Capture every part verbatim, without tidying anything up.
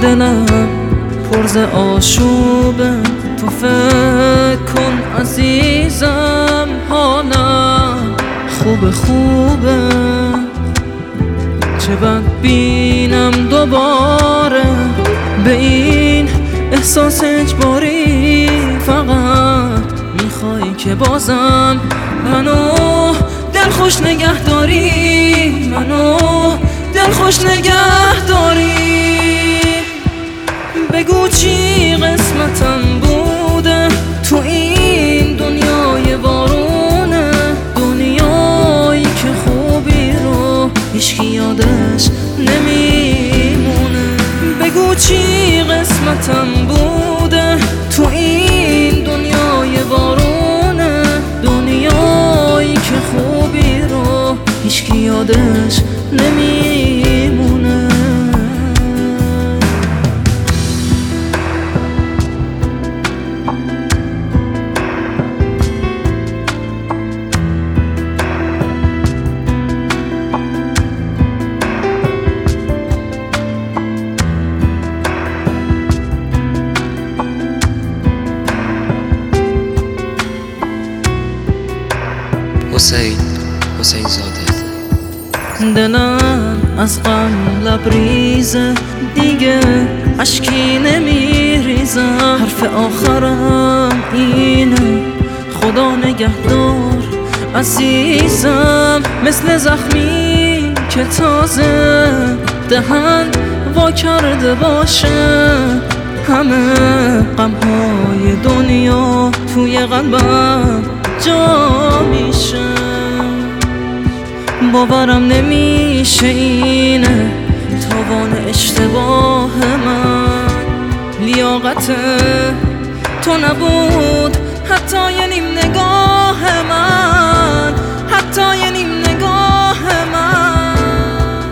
دلم پرز آشوبه، تو فکر کن عزیزم حالم خوب خوبه. چه بد بینم دوباره به این احساس اجباری، فقط میخوای که بازم منو دلخوش نگه داری، منو دلخوش نگه داری. بگو چی قسمتم بوده تو این دنیای بارونه، دنیایی که خوبی رو هیچکی یادش نمیمونه. بگو چی قسمتم بوده تو این دنیای بارونه، دنیایی که خوبی رو هیچکی یادش نمیمونه. حسین حسین زاده. دلم از غم لبریزه، دیگه اشکی نمیریزم. حرف آخرم اینه، خدا نگهدار عزیزم. مثل زخمی که تازه دهن وا کرده باشه، همه غمهای دنیا توی قلبم جا میشه. باورم نمیشه اینه تاوان اشتباه من، لیاقت تو نبود حتی یه نیم نگاه من، حتی یه نیم نگاه من.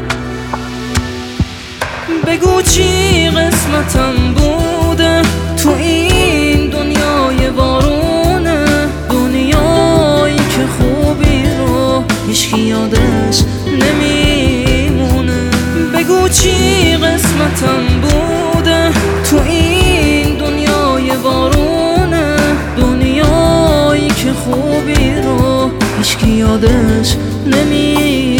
بگو چی قسمتم بوده تو این دنیای بارونه، دنیایی که خوبی رو هیچکی یادش نمیمونه. بگو چی قسمتم بوده تو این دنیای بارونه، دنیایی که خوبی رو هیچکی یادش نمیمونه.